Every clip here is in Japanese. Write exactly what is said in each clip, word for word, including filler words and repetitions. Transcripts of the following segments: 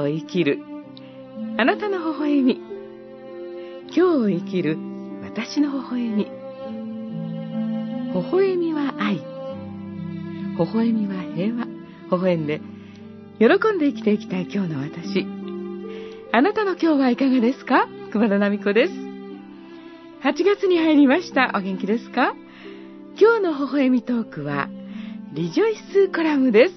を生きるあなたの微笑み、今日を生きる私の微笑み。微笑みは愛、微笑みは平和。微笑んで喜んで生きていきたい今日の私。あなたの今日はいかがですか？熊田奈美子です。はちがつに入りました。お元気ですか？今日の微笑みトークはリジョイスコラムです。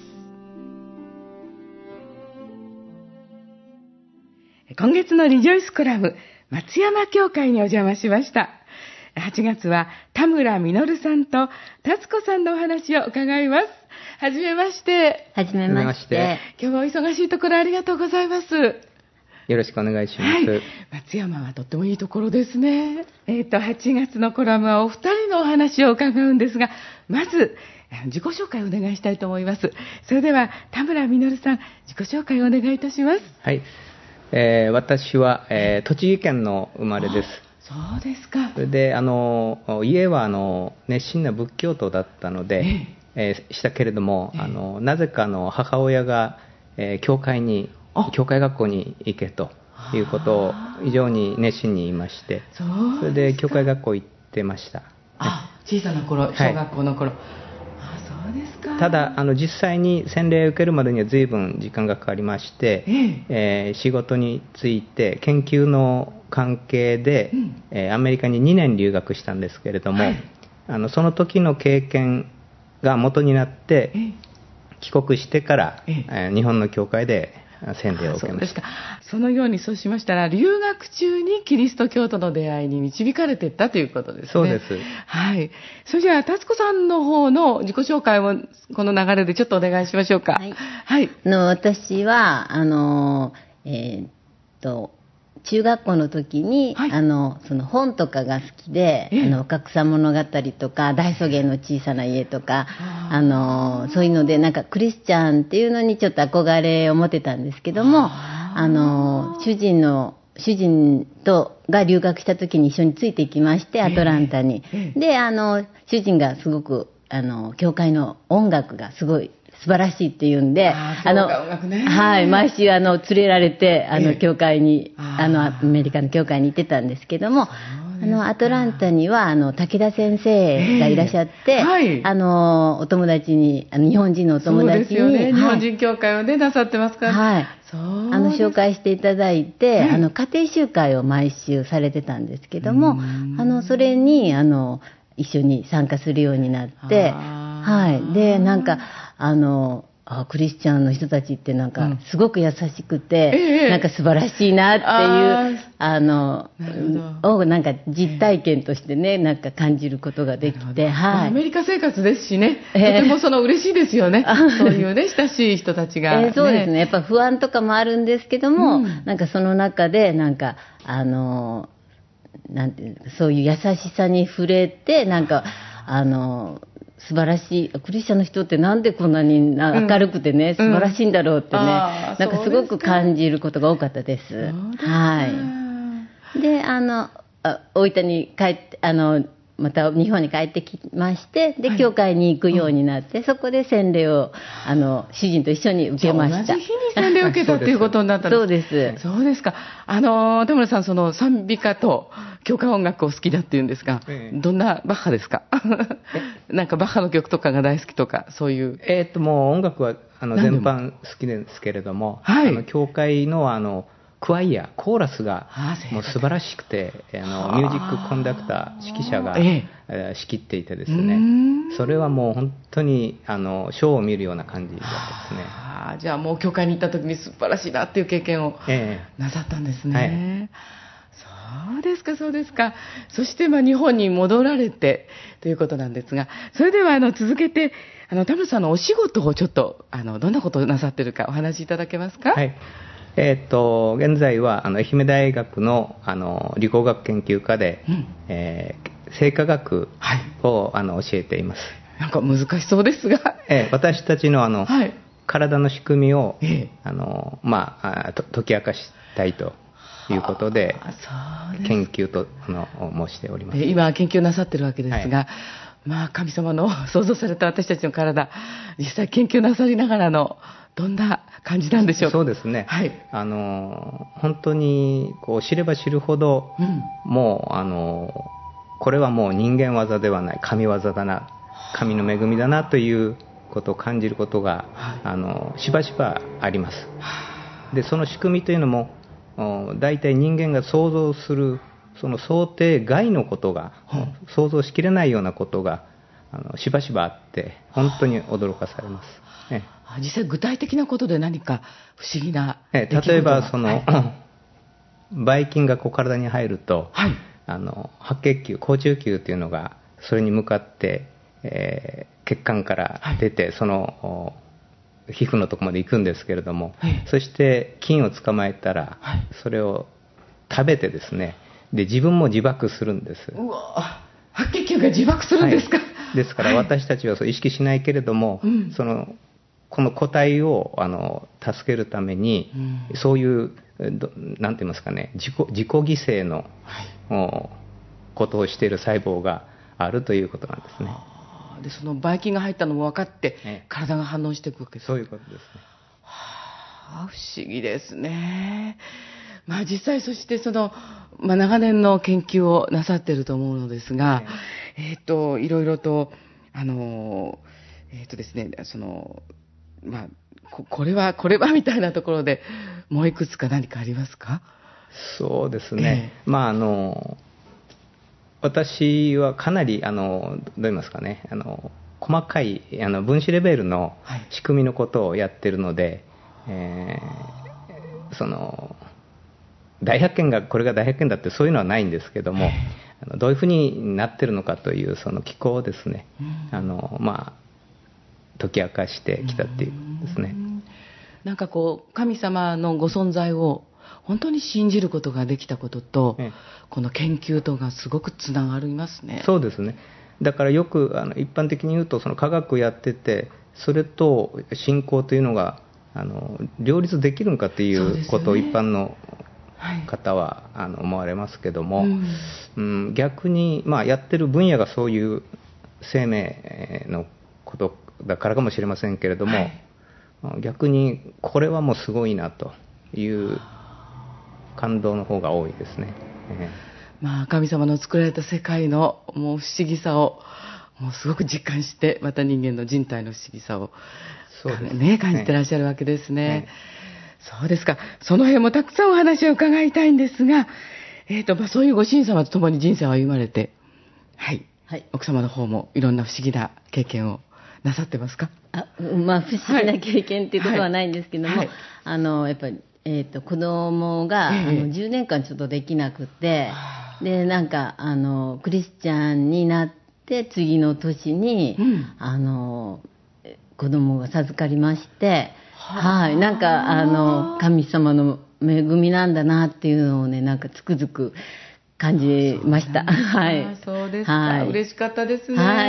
今月のリジョイスコラム、松山教会にお邪魔しました。はちがつは田村実さんと達子さんのお話を伺います。はじめまして。 はじめまして。 今日はお忙しいところありがとうございます。 よろしくお願いします。はい、 松山はとってもいいところですね。えっと、はちがつのコラムはお二人のお話を伺うんですが、まず、自己紹介をお願いしたいと思います。それでは、田村実さん、自己紹介をお願いいたします。 はい。えー、私は、えー、栃木県の生まれです。 そうですか。 それで、あの、家は、あの、熱心な仏教徒だったので、えー、したけれども、あの、なぜかの母親が、えー、教会に、教会学校に行けということを非常に熱心に言いまして、そ, それで教会学校行ってました。 あ、小さな頃、小学校の頃。はい、あ、そうですか。 ただ、あの実際に洗礼を受けるまでには随分時間がかかりまして、えええー、仕事について研究の関係で、うんえー、アメリカににねん留学したんですけれども、はい、あのその時の経験が元になって、ええ、帰国してから、ええ、日本の教会で洗礼を受けました。そうですか。 そのようにそうしましたら、留学中にキリスト教との出会いに導かれていったということですね。 そうです。 はい。それじゃあ、達子さんの方の自己紹介をこの流れでちょっとお願いしましょうか。はい。はい、 あの私は、あの、えー、っと、中学校の時に、はい、あのその本とかが好きで、ええ、あの若草物語とか大草原の小さな家とか、あのそういうのでなんかクリスチャンっていうのにちょっと憧れを持ってたんですけども、ああの主人の主人とが留学した時に一緒についていきまして、アトランタに、ええ、であの主人がすごくあの教会の音楽がすごい素晴らしいっていうんで、 ああの、ね、 はい、毎週あの連れられてあの教会に、えー、あのアメリカの教会に行ってたんですけども、あのアトランタにはあの武田先生がいらっしゃって、えーはい、あのお友達にあの日本人のお友達に、 そうですよね、はい、日本人教会をねなさってますから、 はい、そうあの紹介していただいて、えー、あの家庭集会を毎週されてたんですけども、あのそれにあの一緒に参加するようになって、はい、でなんかあのあクリスチャンの人たちってなんかすごく優しくて、うんええ、なんか素晴らしいなっていう あ, あのをなんか実体験としてねなんか感じることができて、はい、 アメリカ生活ですしね、えー、とてもその嬉しいですよね、そういうね親しい人たちが、ねえー、そうですね、やっぱ不安とかもあるんですけども、うん、なんかその中でなんかあのなんていうそういう優しさに触れてなんかあの素晴らしいクリスチャンの人ってなんでこんなに明るくてね、うん、素晴らしいんだろうってね、うん、なんかすごく感じることが多かったです。はい。で、あのあ大分に帰ってあのまた日本に帰ってきまして、で、はい、教会に行くようになって、うん、そこで洗礼をあの主人と一緒に受けました。 同じ日に洗礼を受けたっていうことになったんです。 そうです。 そうですか。あの田村さん、その賛美歌と教会音楽を好きだっていうんですが、ええ、どんなバッハですか？なんかバッハの曲とかが大好きとかそういう。 えー、っともう音楽はあの全般好きですけれども、はい、あの教会のあのクワイア、コーラスがもう素晴らしくて、あのミュージックコンダクター、指揮者が、ええ、仕切っていてですね、それはもう本当にあのショーを見るような感じだったですね。 あ、じゃあもう教会に行った時に素晴らしいなっていう経験をなさったんですね。ええ、はい、そうですか、そうですか。そしてまあ日本に戻られてということなんですが、それではあの続けてあの田村さんのお仕事をちょっとあのどんなことをなさっているかお話しいただけますか？ はい。えー、と現在はあの愛媛大学 の, あの理工学研究科で、うん、えー、生化学を、はい、あの教えています。 なんか難しそうですが、 えー、私たち の, あの、はい、体の仕組みを、えーあのまあ、と解き明かしたいということで研究とあの申しております。 今研究なさってるわけですが、はい、まあ、神様の創造された私たちの体、実際研究なさりながらのどんな感じなんでしょうか。 そうですね、 はい、 あの本当にこう知れば知るほど、うん、もうあのこれはもう人間技ではない神業だな、神の恵みだなということを感じることが、はい、あのしばしばあります。でその仕組みというのも大体人間が想像するその想定外のことが、うん、想像しきれないようなことがあのしばしばあって本当に驚かされます。ええ実際具体的なことで何か不思議なええ例えばその、はい、ばい菌がこう体に入ると、はい、あの白血球、好中球というのがそれに向かって、えー、血管から出て、はい、その皮膚のところまで行くんですけれども、はい、そして菌を捕まえたら、はい、それを食べてですね、で自分も自爆するんです。 うわ、白血球が自爆するんですか。はい、 ですから私たちはそう意識しないけれども、はい、そのこの個体をあの助けるために、うん、そういうなんて言いますかね、自己、自己犠牲の、はい、ことをしている細胞があるということなんですね。 でそのばい菌が入ったのも分かって、ね、体が反応していくわけです。 そういうことですね。 はあ、不思議ですね。まあ、実際そしてその、まあ、長年の研究をなさっていると思うのですが、ね、えー、といろいろとあのえー、とですねそのまあこ、これはこれはみたいなところでもういくつか何かありますか。 そうですね、えー、まああの私はかなりあのどう言いますかね、あの細かいあの分子レベルの仕組みのことをやっているので、はい、えー、その大発見がこれが大発見だってそういうのはないんですけども、あのどういうふうになっているのかというその機構をですね、うん、あのまあ解き明かしてきたっていうですね。 なんかこう神様のご存在を本当に信じることができたことと、ええ、この研究とがすごくつながりますね。 そうですね。だからよくあの一般的に言うとその科学をやっててそれと信仰というのがあの両立できるのかということを一般の方は、はい、あの思われますけども、うんうん、逆に、まあ、やってる分野がそういう生命のことだからかもしれませんけれども、はい、逆にこれはもうすごいなという感動の方が多いですね。えーまあ、神様の作られた世界のもう不思議さをもうすごく実感して、また人間の人体の不思議さをそうです、ね、感じてらっしゃるわけですね。えー、そうですか。その辺もたくさんお話を伺いたいんですが、えーとまあ、そういうご主人様と共に人生を歩まれて、はい、はい、奥様の方もいろんな不思議な経験をなさってますか。 あ、まあ、不思議な経験っていうことはないんですけども、はいはい、あのやっぱり、えー、と子供が、えー、あのじゅうねんかんちょっとできなくて、でなんかあのクリスチャンになって次の年に、うん、あの子供が授かりまして、はい、なんかあの神様の恵みなんだなっていうのをね、なんかつくづく感じました。はい。 そうですか。はい、嬉しかったですね。 はい。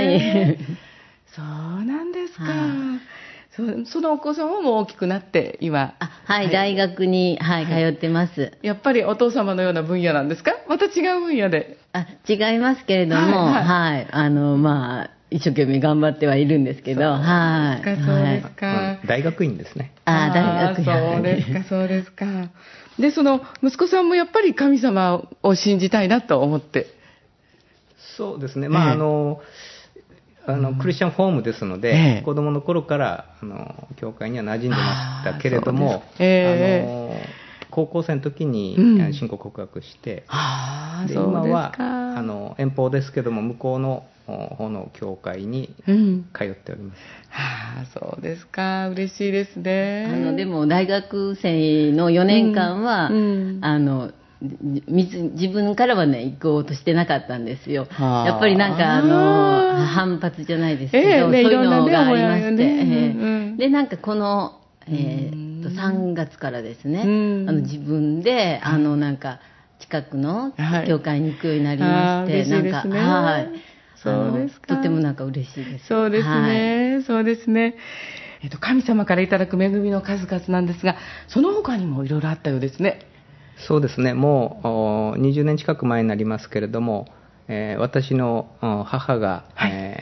そうなんですか。はい、そ, そのお子さんはもう大きくなって今、 あ、はい、はい、大学に、はい、通ってます。 やっぱりお父様のような分野なんですか。また違う分野で。 あ、違いますけれども、はい、はいはい、あのまあ一生懸命頑張ってはいるんですけど、はい。 そうですか。はい、 大学院ですね。 あ、大学院。 そうですか、そうですか。で、その息子さんもやっぱり神様を信じたいなと思って。 そうですね。まあ、えー、あの。あのクリスチャンホームですので、えー、子供の頃からあの教会には馴染んでましたけれども、えー、あの高校生の時に、うん、信仰告白して、 あで今はあの遠方ですけども向こうの方の教会に通っております。 うん、あそうですか、嬉しいですね。 あのでも大学生のよねんかんは、うんうん、あの自分からはね行こうとしてなかったんですよ。やっぱりなんかあの反発じゃないですけど、えーね、そういうのがありまして、ね、えー、でなんかこの、えー、とさんがつからですね、あの自分であのなんか近くの教会に行くようになりまして、はい、なんか、ね、はい、 そうですか。 とてもなんか嬉しいです。 そうですね、はい、そうですね。えっと神様からいただく恵みの数々なんですが、その他にもいろいろあったようですね。 そうですね、もうにじゅうねん近く前になりますけれども、えー、私の母が、はい、えー、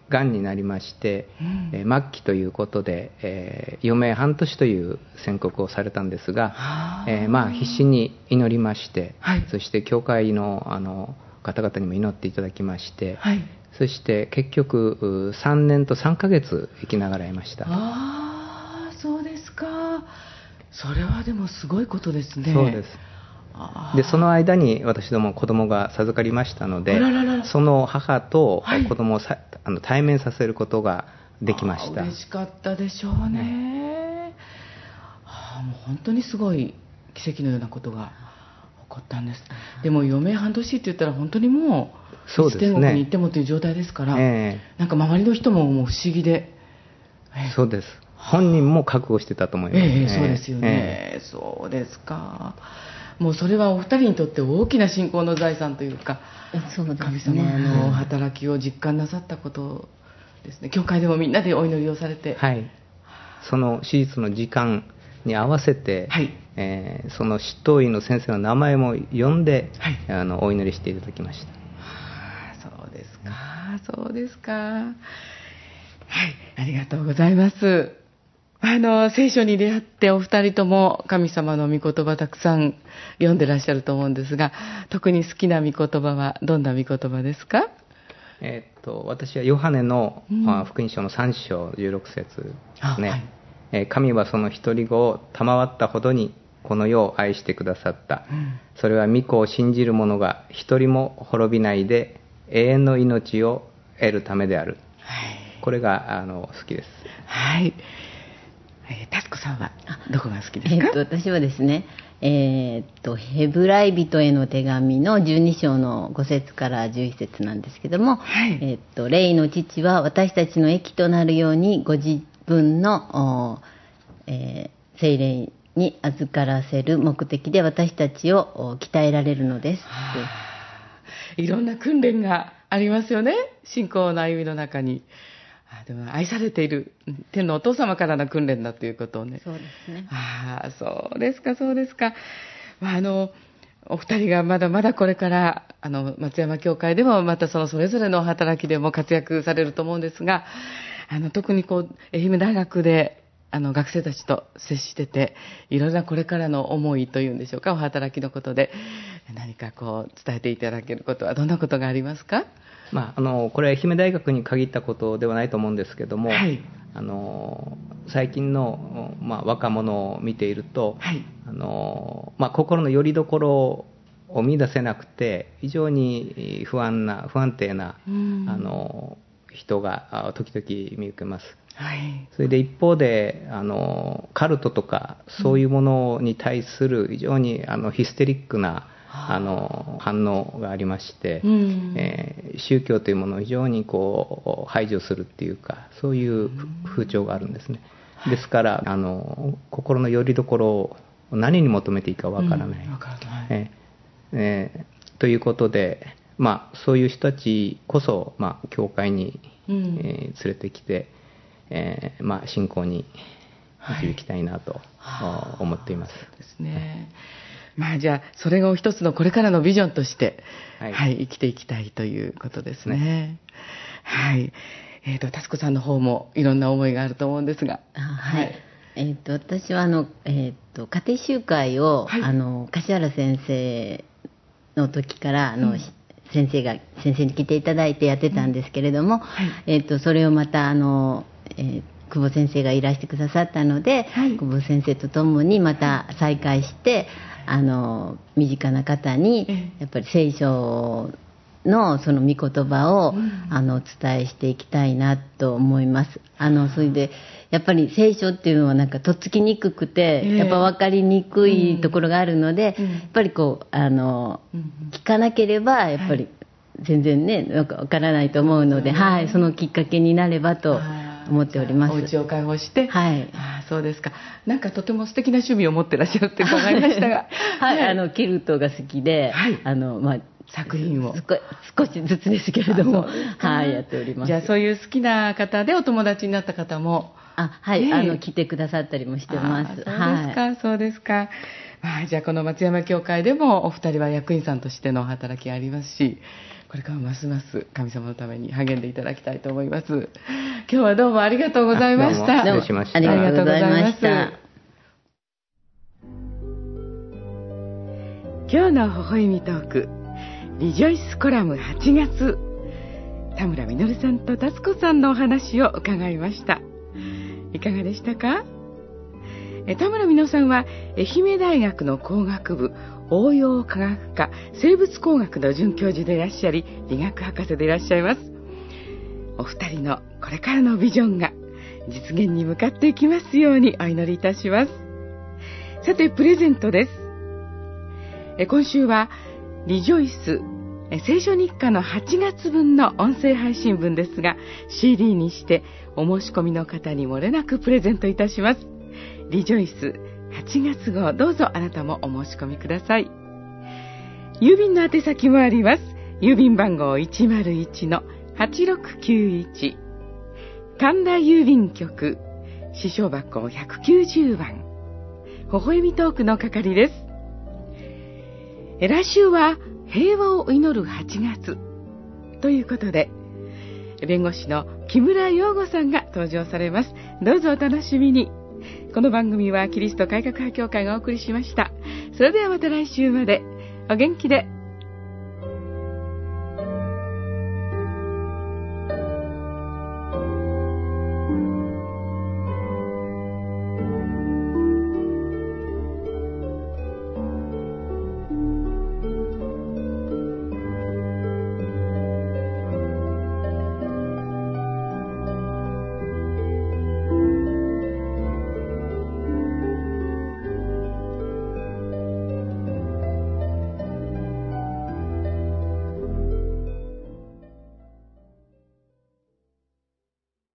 がんになりまして、うんえー、末期ということで、えー、余命半年という宣告をされたんですが、えーまあ、必死に祈りまして、はい、そして教会 の, あの方々にも祈っていただきまして、はい、そして結局さんねんとさんかげつ生きながらいました。 ああ、そうですか。それはでもすごいことですね。 そうです。でその間に私ども子供が授かりましたので、らららその母と子供をさ、はい、あの対面させることができました。 嬉しかったでしょうね、はあ、もう本当にすごい奇跡のようなことが起こったんです。でも余命半年って言ったら本当にもうそうですね、 天国に行ってもという状態ですから、えー、なんか周りの人ももう不思議で、 えー、そうです。本人も覚悟してたと思います、 えー、そうですよね、えー、そうですか。もうそれはお二人にとって大きな信仰の財産というか、そうですね、神様の働きを実感なさったことですね。教会でもみんなでお祈りをされて、 はい、その手術の時間に合わせて、はいえー、その執刀医の先生の名前も呼んで、はい、あのお祈りしていただきました。 はあ、そうですか、そうですか。はい、ありがとうございます。あの聖書に出会ってお二人とも神様の御言葉たくさん読んでらっしゃると思うんですが、特に好きな御言葉はどんな御言葉ですか？ えー、っと私はヨハネの、うん、福音書のさん章じゅうろく節ですね、はいえー、神はその一人子を賜ったほどにこの世を愛してくださった、うん、それは御子を信じる者が一人も滅びないで永遠の命を得るためである、はい、これがあの好きです。 はい、えー、タスコさんはどこが好きですか？ えー、と私はですね、えー、とヘブライ人への手紙のじゅうに章のご節からじゅういち節なんですけども、はいえー、と霊の父は私たちの益となるようにご自分の、えー、聖霊に預からせる目的で私たちを鍛えられるのです。はあ、いろんな訓練がありますよね、信仰の歩みの中に。でも愛されている天のお父様からの訓練だということをね。 そうですね。 ああ、そうですか、そうですか。まあ、あのお二人がまだまだこれからあの松山教会でもまたそのそれぞれの働きでも活躍されると思うんですが、あの特にこう愛媛大学であの学生たちと接してて、いろいろなこれからの思いというんでしょうか、お働きのことで何かこう伝えていただけることはどんなことがありますか？ まあ、あのこれは愛媛大学に限ったことではないと思うんですけども、はい、あの最近の、まあ、若者を見ていると、はいあのまあ、心の拠り所を見出せなくて非常に不安な不安定なあの人が時々見受けます、はい、それで一方であのカルトとかそういうものに対する非常にあのヒステリックなあの反応がありまして、うんえー、宗教というものを非常にこう排除するっていうか、そういう風潮があるんですね。ですからあの心の拠り所を何に求めていいかわからない、うんからないえーえー、ということで、まあ、そういう人たちこそ、まあ、教会に、うんえー、連れてきて、えーまあ、信仰に導きたいなと思っています。 そうですね。まあ、じゃあそれを一つのこれからのビジョンとして、はいはい、生きていきたいということですね。ねはい。えっ、ー、とタスコさんの方もいろんな思いがあると思うんですが、 あはい。はい、えー、と私はあの、えー、と家庭集会を、はい、あの柏原先生の時からあの、うん、先生が先生に来ていただいてやってたんですけれども、うんはいえー、とそれをまたあの、えー久保先生がいらしてくださったので、はい、久保先生と共にまた再会して、あの身近な方にやっぱり聖書のその御言葉を、うん、あのお伝えしていきたいなと思います。あのそれでやっぱり聖書っていうのはなんかとっつきにくくて、えー、やっぱ分かりにくいところがあるので、うん、やっぱりこうあの、うん、聞かなければやっぱり全然ねなんか分からないと思うので、はい、そのきっかけになればと思っております。 お家を開放して、 はい、 あそうですか。なんかとても素敵な趣味を持ってらっしゃるって伺いましたが、 はい、はい、あのキルトが好きで、はい、あのまあ作品を少しずつですけれども、はい、やっております。 じゃあそういう好きな方でお友達になった方も、 あはい、ね、あの来てくださったりもしてます。 そうですか、はい、そうですか。まあ、じゃあこの松山教会でもお二人は役員さんとしての働きがありますし、 これからますます神様のために励んでいただきたいと思います。今日はどうもありがとうございました。 どうも失礼しました。 ありがとうございました。 今日の微笑みトーク、リジョイスコラムはちがつ、田村実さんと達子さんのお話を伺いました。いかがでしたか？え田村実さんは愛媛大学の工学部応用科学科生物工学の准教授でいらっしゃり、理学博士でいらっしゃいます。お二人のこれからのビジョンが実現に向かっていきますようにお祈りいたします。さて、プレゼントです。え今週はリジョイス聖書日課のはちがつぶんの音声配信分ですが、 シーディー にしてお申し込みの方に漏れなくプレゼントいたします。リジョイスはちがつ号、どうぞあなたもお申し込みください。郵便の宛先もあります。郵便番号 いちまるいちのはちろくきゅういち、 神田郵便局支所箱ひゃくきゅうじゅうばん、微笑みトークの係です。来週は平和を祈るはちがつということで、弁護士の木村陽吾さんが登場されます。どうぞお楽しみに。この番組はキリスト改革派教会がお送りしました。それではまた来週までお元気で。